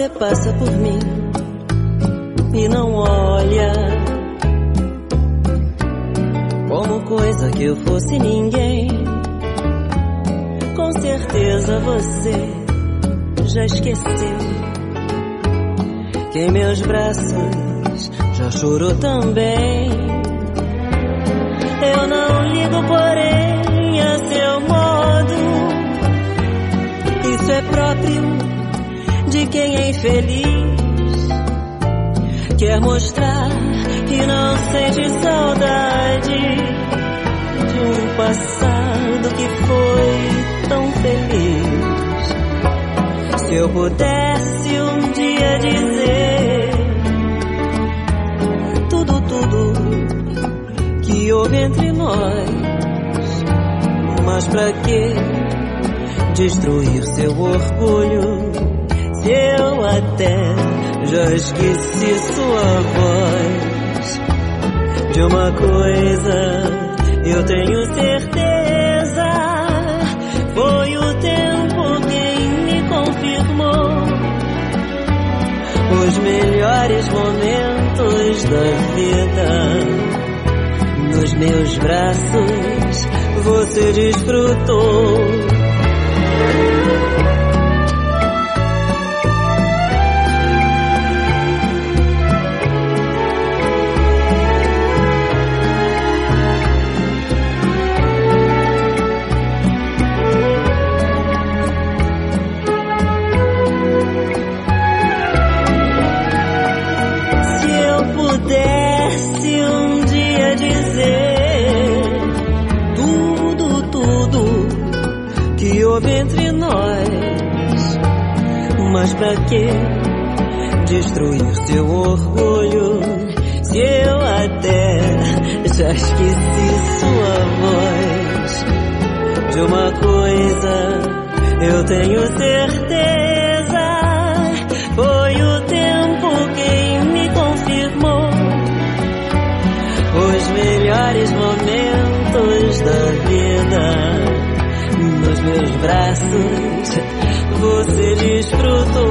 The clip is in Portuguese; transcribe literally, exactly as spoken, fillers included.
Você passa por mim e não olha, como coisa que eu fosse ninguém. Com certeza você já esqueceu que em meus braços já chorou também. Eu não ligo, porém, a seu modo. Isso é próprio de quem é infeliz. Quer mostrar que não sente saudade de um passado que foi tão feliz. Se eu pudesse um dia dizer tudo, tudo que houve entre nós, mas pra que destruir seu orgulho, se eu até já esqueci sua voz? De uma coisa eu tenho certeza, foi o tempo quem me confirmou. Os melhores momentos da vida, nos meus braços você desfrutou. Pudesse um dia dizer tudo, tudo que houve entre nós, mas pra que destruir seu orgulho, se eu até já esqueci sua voz? De uma coisa eu tenho certeza, foi o tempo quem me confirmou. Os melhores momentos da vida, nos meus braços você desfrutou.